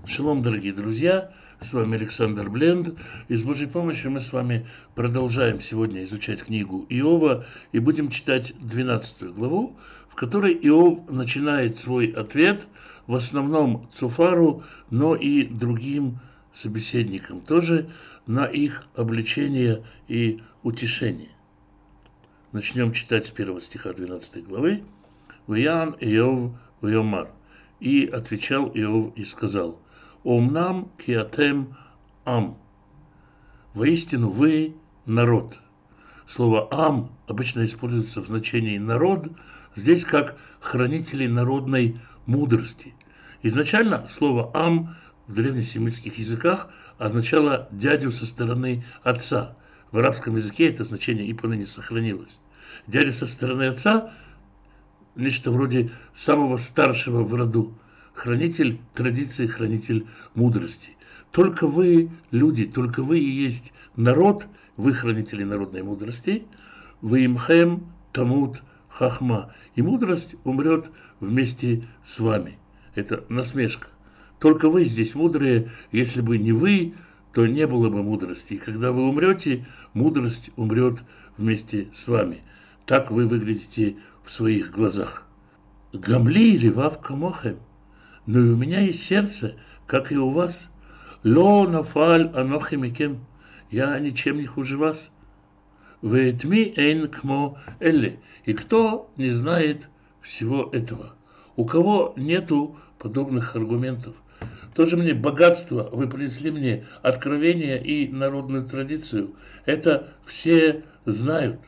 Шалом, дорогие друзья, с вами Александр Бленд, и с Божьей помощью мы с вами продолжаем сегодня изучать книгу Иова и будем читать 12 главу, в которой Иов начинает свой ответ в основном Цофару, но и другим собеседникам тоже на их обличение и утешение. Начнем читать с 1 стиха 12 главы. «Виян Иов вьомар». И отвечал Иов и сказал: «Омнам киатем ам». Воистину вы народ. Слово «ам» обычно используется в значении «народ», здесь как хранители народной мудрости. Изначально слово «ам» в древнесемитских языках означало дядю со стороны отца. В арабском языке это значение и поныне сохранилось. Дядя со стороны отца – нечто вроде самого старшего в роду, хранитель традиции, хранитель мудрости. Только вы, люди, только вы и есть народ, вы хранители народной мудрости. Вы имхем тамут хахма. И мудрость умрет вместе с вами. Это насмешка. Только вы здесь мудрые. Если бы не вы, то не было бы мудрости. И когда вы умрете, мудрость умрет вместе с вами. Так вы выглядите в своих глазах. Гамли левав камохем. Но и у меня есть сердце, как и у вас. Ло нафаль анохи микем. Я ничем не хуже вас. Веэтми эйн кмо элли. И кто не знает всего этого? У кого нету подобных аргументов? Тоже мне богатство, вы принесли мне откровение и народную традицию. Это все знают.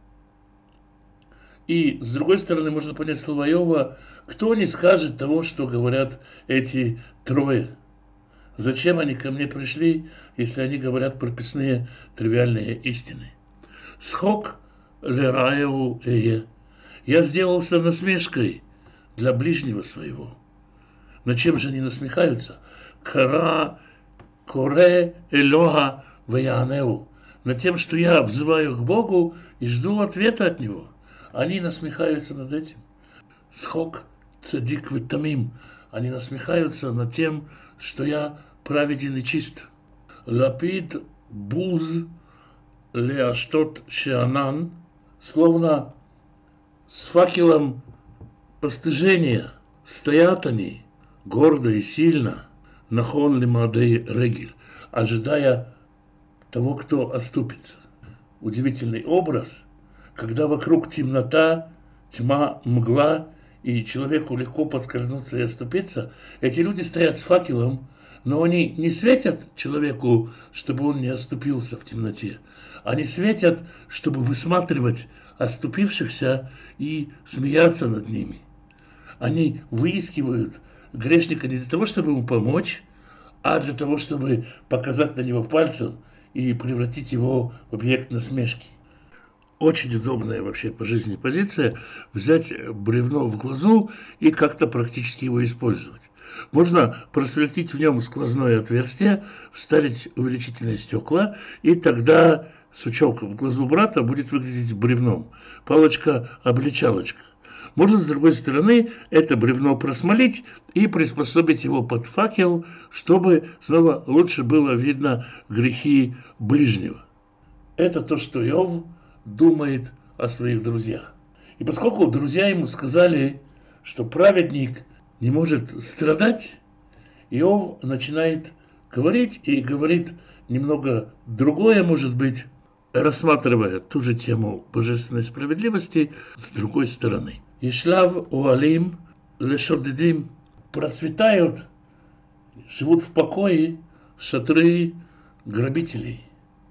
И, с другой стороны, можно понять слова Иова: кто не скажет того, что говорят эти трое? Зачем они ко мне пришли, если они говорят прописные тривиальные истины? Схок лераеву эе. Я сделался насмешкой для ближнего своего. Но чем же они насмехаются? Кара коре элоха ваянеу. Над тем, что я взываю к Богу и жду ответа от Него. Они насмехаются над этим. Схок цадик витамим. Они насмехаются над тем, что я праведен и чист. Лапид буз леаштот шеанан. Словно с факелом постыжения стоят они, гордо и сильно, нахон лимадей регель, ожидая того, кто оступится. Удивительный образ, когда вокруг темнота, тьма, мгла, и человеку легко подскользнуться и оступиться. Эти люди стоят с факелом, но они не светят человеку, чтобы он не оступился в темноте. Они светят, чтобы высматривать оступившихся и смеяться над ними. Они выискивают грешника не для того, чтобы ему помочь, а для того, чтобы показать на него пальцем и превратить его в объект насмешки. Очень удобная вообще по жизни позиция – взять бревно в глазу и как-то практически его использовать. Можно просветить в нем сквозное отверстие, вставить увеличительные стекла, и тогда сучок в глазу брата будет выглядеть бревном. Палочка-обличалочка. Можно, с другой стороны, это бревно просмолить и приспособить его под факел, чтобы снова лучше было видно грехи ближнего. Это то, что Иов думает о своих друзьях. И поскольку друзья ему сказали, что праведник не может страдать, Иов начинает говорить и говорит немного другое, может быть, рассматривая ту же тему божественной справедливости с другой стороны. Ишлав уалим лешоддим. Процветают, живут в покое шатры грабителей.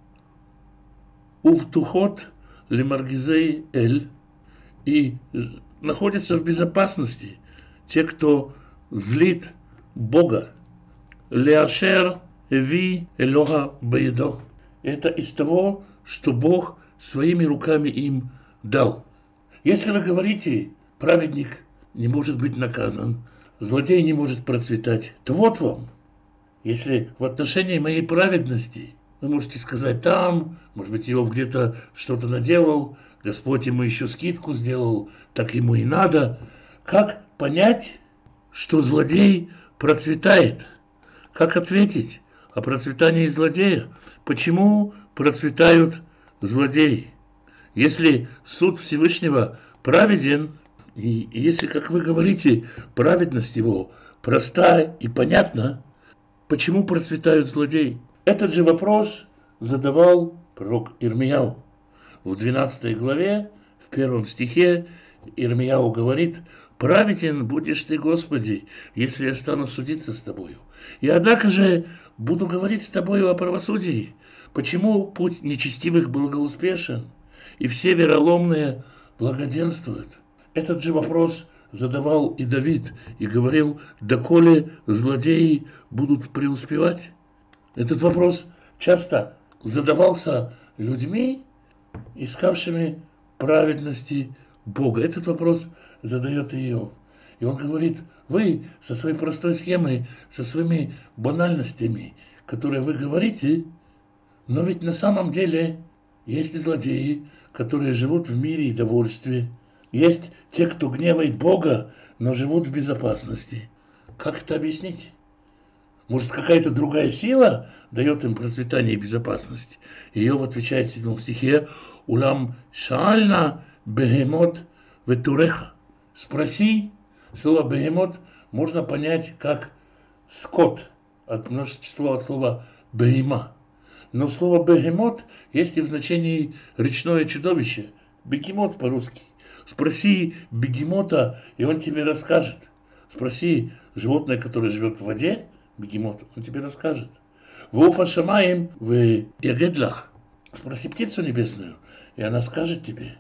Увтухот лемаргизей эль. И находятся в безопасности те, кто злит Бога. Леашер эви элоха баедо. Это из того, что Бог своими руками им дал. Если вы говорите, праведник не может быть наказан, злодей не может процветать, то вот вам. Если в отношении моей праведности вы можете сказать там, может быть, Иов где-то что-то наделал, Господь ему еще скидку сделал, так ему и надо. Как понять, что злодей процветает? Как ответить о процветании злодея? Почему процветают злодеи? Если суд Всевышнего праведен, и если, как вы говорите, праведность его проста и понятна, почему процветают злодеи? Этот же вопрос задавал пророк Ирмияу. В 12 главе, в 1 стихе Ирмияу говорит: «Праведен будешь ты, Господи, если я стану судиться с тобою. И однако же буду говорить с тобою о правосудии. Почему путь нечестивых благоуспешен, и все вероломные благоденствуют?» Этот же вопрос задавал и Давид, и говорил: «Доколе злодеи будут преуспевать?» Этот вопрос часто задавался людьми, искавшими праведности Бога. Этот вопрос задает Иов. И он говорит: вы со своей простой схемой, со своими банальностями, которые вы говорите, но ведь на самом деле есть и злодеи, которые живут в мире и довольстве. Есть те, кто гневает Бога, но живут в безопасности. Как это объяснить? Может, какая-то другая сила дает им процветание и безопасность? Иов отвечает в 7 стихе: «Улам шаальна бегемот ветуреха». Спроси. Слово бегемот можно понять как скот, от множества от слова бегема. Но слово бегемот есть и в значении речное чудовище. Бегемот по-русски. Спроси бегемота, и он тебе расскажет. Спроси животное, которое живет в воде, бегемот, он тебе расскажет. Вуфа шамаим в ягедлах. Спроси птицу небесную, и она скажет тебе.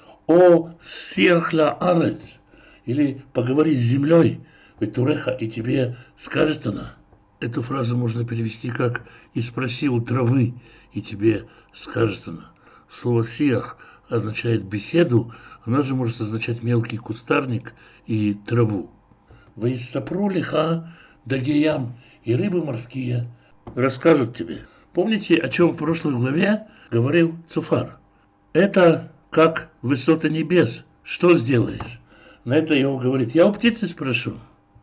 О сирхла арец, или поговори с землей, ветуреха, и тебе скажет она. Эту фразу можно перевести как «и спроси у травы, и тебе скажет она». Слово «сиах» означает беседу, она же может означать мелкий кустарник и траву. «Ваиссапру лиха дагеям», и рыбы морские расскажут тебе. Помните, о чем в прошлой главе говорил Цуфар? Это как высота небес. Что сделаешь? На это Иов говорит: я у птицы спрошу.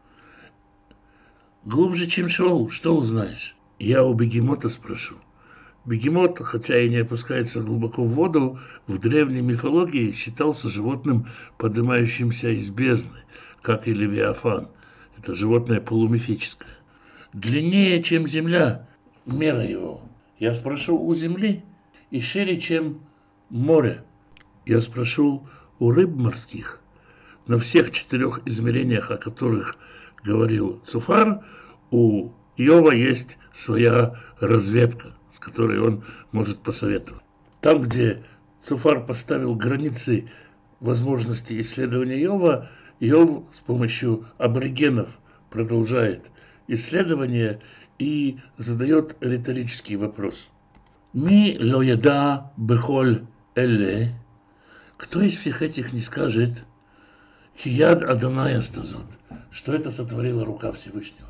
Глубже, чем Шаул, что узнаешь? Я у бегемота спрошу. Бегемот, хотя и не опускается глубоко в воду, в древней мифологии считался животным, поднимающимся из бездны, как и Левиафан. Это животное полумифическое. Длиннее, чем земля, мера его. Я спрошу у земли, и шире, чем море. Я спрошу у рыб морских. На всех 4 измерениях, о которых говорил Цуфар, у Иова есть своя разведка, с которой он может посоветовать. Там, где Цуфар поставил границы возможностей исследования Иова, Иов с помощью аборигенов продолжает исследование и задает риторический вопрос. «Ми ло яда бехоль элле». Кто из всех этих не скажет «Кияд Адонай астазот», что это сотворила рука Всевышнего?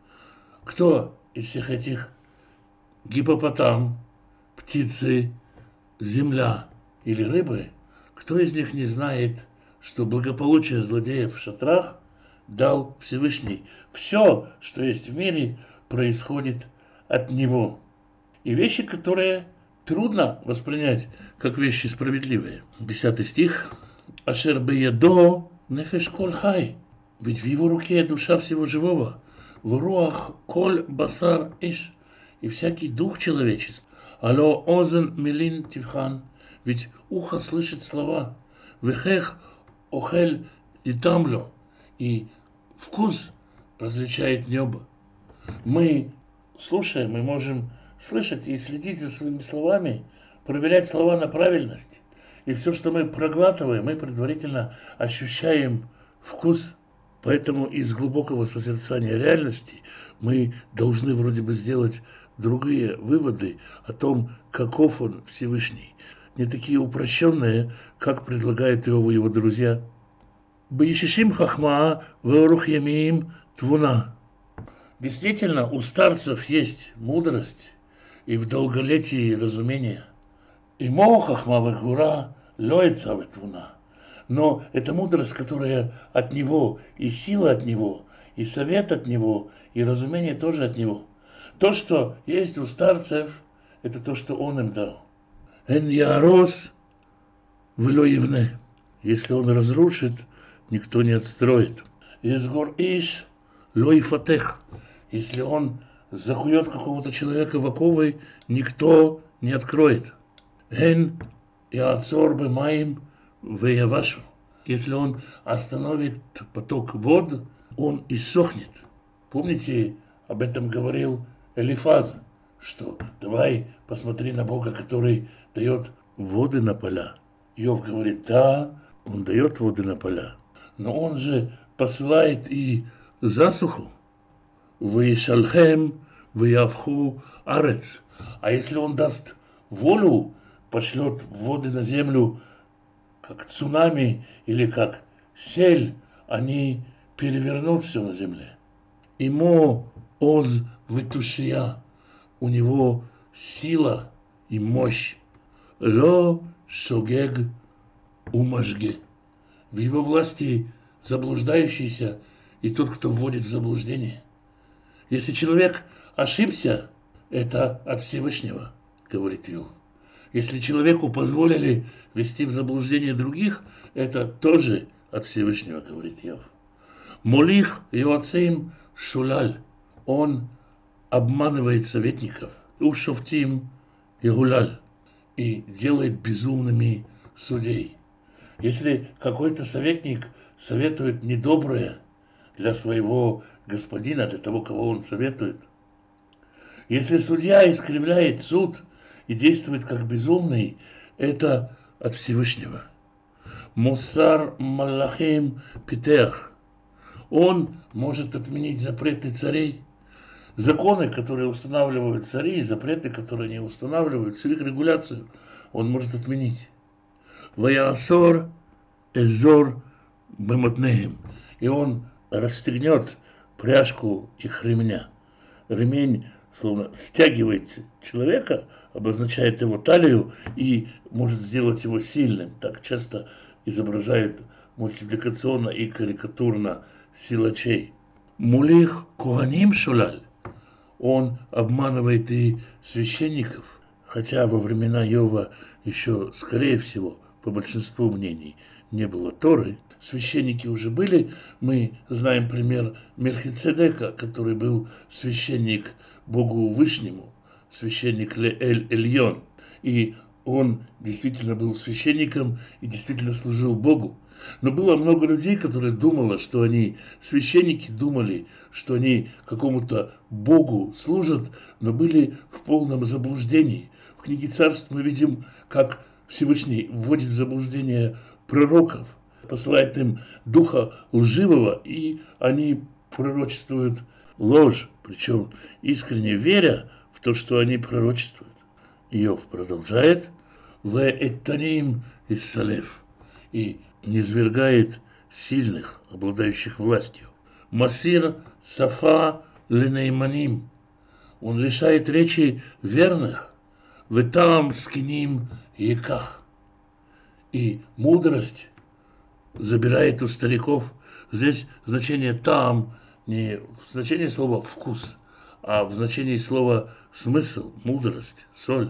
Кто из всех этих гипопотам, птицы, земля или рыбы, кто из них не знает, что благополучие злодеев в шатрах дал Всевышний? Все, что есть в мире, происходит от него. И вещи, которые трудно воспринять как вещи справедливые. 10 стих. «Ашер беядо нефеш коль хай». Ведь в его руке душа всего живого. В руах коль басар иш. И всякий дух человеческий. Алло озен милин тивхан. Ведь ухо слышит слова. Вехех охель и тамлю. И вкус различает небо. Мы слушаем, мы можем слышать и следить за своими словами, проверять слова на правильность. И все, что мы проглатываем, мы предварительно ощущаем вкус. Поэтому из глубокого созерцания реальности мы должны вроде бы сделать другие выводы о том, каков он Всевышний. Не такие упрощенные, как предлагают его друзья. «Баишишим хахма веорух ямиим твуна». Действительно, у старцев есть мудрость и в долголетии разумение. И мо хахма вегура лоица ветвуна. Но это мудрость, которая от него, и сила от него, и совет от него, и разумение тоже от него. То, что есть у старцев, это то, что он им дал. Эн ярос вело евне. Если он разрушит, никто не отстроит. Изгор иш ло ифатех. Если он закует какого-то человека в оковы, никто не откроет. Эн яцор бемаим веявашу. Если он остановит поток вод, он иссохнет. Помните, об этом говорил Элифаз, что давай посмотри на Бога, который дает воды на поля. Иов говорит, да, он дает воды на поля, но он же посылает и засуху. Ваишалхем, ваявху арец. А если он даст волю, пошлет воды на землю, как цунами или как сель, они перевернут все на земле. Имо оз вытушия, у него сила и мощь. Ло шогег умажге. В его власти заблуждающийся и тот, кто вводит в заблуждение. Если человек ошибся, это от Всевышнего, говорит Иов. Если человеку позволили ввести в заблуждение других, это тоже от Всевышнего, говорит Иов. Молих Йоацим Шулаль. Он обманывает советников. Ушофтим Ягулаль. И делает безумными судей. Если какой-то советник советует недоброе для своего господина, для того, кого он советует, если судья искривляет суд и действует как безумный, это от Всевышнего. Мусар Малахим Питех. Он может отменить запреты царей, законы, которые устанавливают цари, запреты, которые не устанавливают, всю их регуляцию он может отменить. Ваясор эзор бематнеем. И он расстегнет пряжку их ремня. Ремень словно стягивает человека, обозначает его талию и может сделать его сильным. Так часто изображают мультипликационно и карикатурно силачей. Мулих Куаним Шулаль. Он обманывает и священников, хотя во времена Иова еще, скорее всего, по большинству мнений, не было Торы. Священники уже были. Мы знаем пример Мельхицедека, который был священник Богу Вышнему, священник Эль-Эльон. И он действительно был священником и действительно служил Богу. Но было много людей, которые думали, что они священники, думали, что они какому-то Богу служат, но были в полном заблуждении. В книге Царств мы видим, как Всевышний вводит в заблуждение пророков, посылает им духа лживого, и они пророчествуют ложь, причем искренне веря в то, что они пророчествуют. Иов продолжает: «Ве эттаним иссалев», и низвергает сильных, обладающих властью. Масир сафа ленейманим, он лишает речи верных. Ветам скиним яках, и мудрость забирает у стариков. Здесь значение там не в значении слова вкус, а в значении слова смысл, мудрость, соль.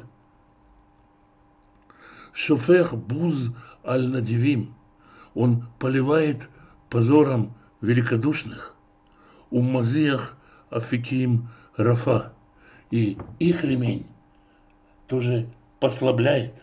Шофех буз аль-надивим, он поливает позором великодушных. Уммазиях афиким рафа, и их ремень тоже послабляет.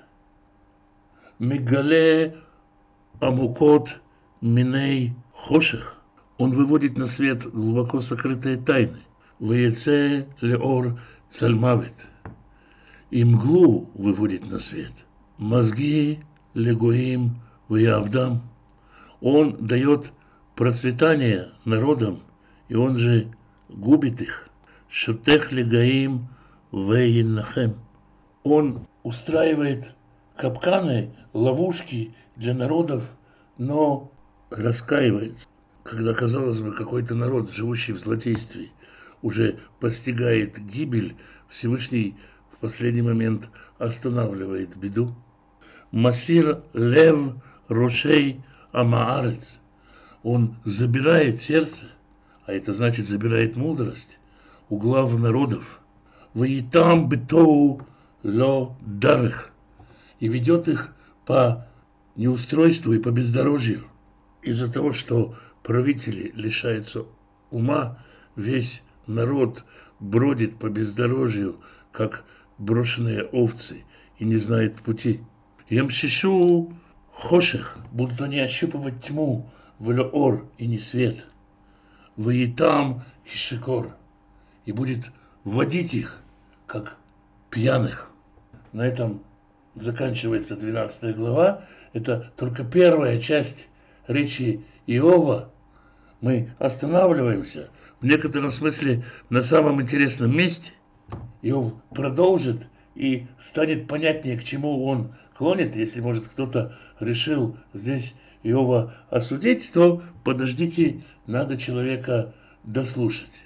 Мигале амукот миней хоших, он выводит на свет глубоко сокрытые тайны. Вееце леор цальмавит, и мглу выводит на свет. Мозги легоим веявдам, он дает процветание народам, и он же губит их. Шутех легаим веиннахем, он устраивает капканы, ловушки для народов, но раскаивается. Когда, казалось бы, какой-то народ, живущий в злодействе, уже постигает гибель, Всевышний в последний момент останавливает беду. Масир лев рошей амаарец, он забирает сердце а это значит забирает мудрость у глав народов. Ваитам бетоу ло дарых, и ведет их по неустройству и по бездорожью. Из-за того, что правители лишаются ума, весь народ бродит по бездорожью, как брошенные овцы, и не знает пути. Ямшишу хоших, будут они ощупывать тьму, влеор и не свет. Ваитам кишикор, и будет вводить их, как пьяных. На этом заканчивается 12 глава. Это только первая часть речи Иова. Мы останавливаемся в некотором смысле на самом интересном месте. Иов продолжит и станет понятнее, к чему он клонит. Если, может, кто-то решил здесь Иова осудить, то подождите, надо человека дослушать.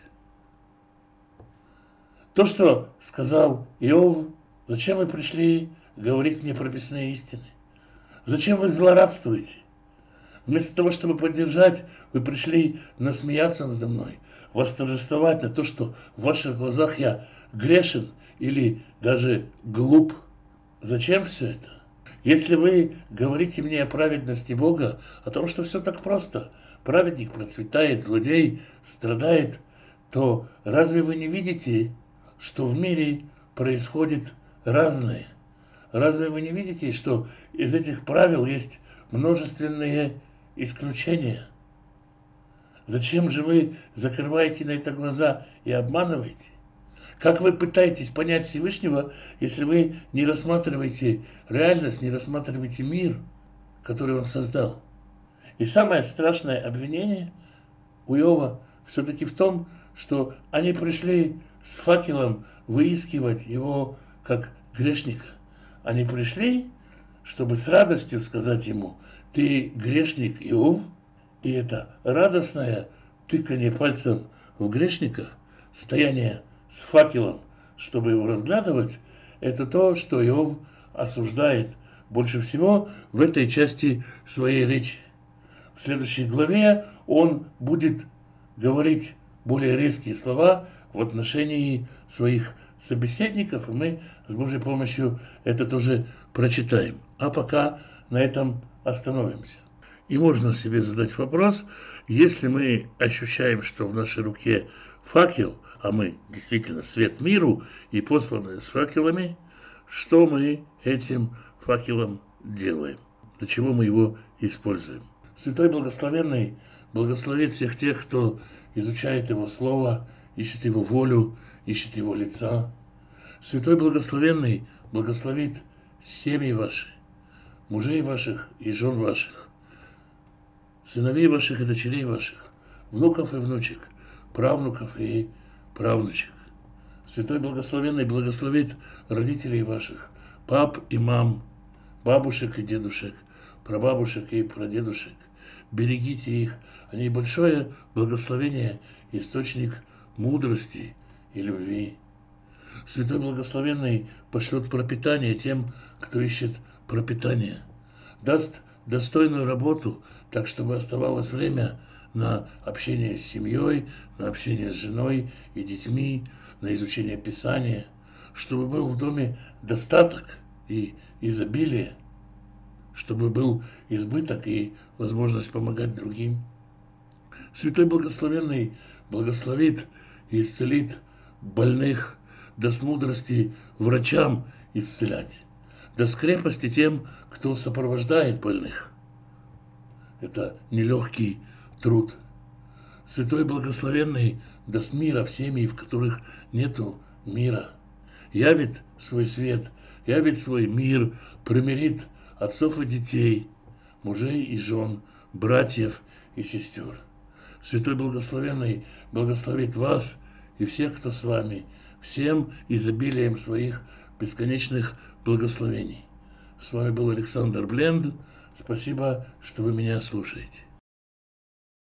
То, что сказал Иов: зачем вы пришли говорить мне прописные истины? Зачем вы злорадствуете? Вместо того, чтобы поддержать, вы пришли насмеяться надо мной, восторжествовать на то, что в ваших глазах я грешен или даже глуп. Зачем все это? Если вы говорите мне о праведности Бога, о том, что все так просто, праведник процветает, злодей страдает, то разве вы не видите, что в мире происходит разное? Разве вы не видите, что из этих правил есть множественные исключения? Зачем же вы закрываете на это глаза и обманываете? Как вы пытаетесь понять Всевышнего, если вы не рассматриваете реальность, не рассматриваете мир, который Он создал? И самое страшное обвинение у Иова все-таки в том, что они пришли с факелом выискивать его как грешника. Они пришли, чтобы с радостью сказать ему: ты грешник, Иов. И это радостное тыканье пальцем в грешника, стояние с факелом, чтобы его разглядывать, это то, что Иов осуждает больше всего в этой части своей речи. В следующей главе он будет говорить более резкие слова в отношении своих собеседников, и мы с Божьей помощью это тоже прочитаем. А пока на этом остановимся. И можно себе задать вопрос: если мы ощущаем, что в нашей руке факел, а мы действительно свет миру и посланы с факелами, что мы этим факелом делаем? Для чего мы его используем? Святой Благословенный благословит всех тех, кто изучает Его Слово, ищет Его волю, ищет Его лица. Святой Благословенный благословит семьи ваши, мужей ваших и жен ваших, сыновей ваших и дочерей ваших, внуков и внучек, правнуков и правнучек. Святой Благословенный благословит родителей ваших, пап и мам, бабушек и дедушек, прабабушек и прадедушек. Берегите их, они большое благословение, источник мудрости и любви. Святой Благословенный пошлет пропитание тем, кто ищет пропитание. Даст достойную работу, так чтобы оставалось время на общение с семьей, на общение с женой и детьми, на изучение Писания, чтобы был в доме достаток и изобилие, чтобы был избыток и возможность помогать другим. Святой Благословенный благословит и исцелит больных, даст мудрости врачам исцелять, даст крепости тем, кто сопровождает больных. Это нелегкий труд. Святой Благословенный даст мира в семьи, в которых нету мира. Явит свой свет, явит свой мир, примирит отцов и детей, мужей и жен, братьев и сестер. Святой Благословенный благословит вас и всех, кто с вами, всем изобилием своих бесконечных благословений. С вами был Александр Бленд. Спасибо, что вы меня слушаете.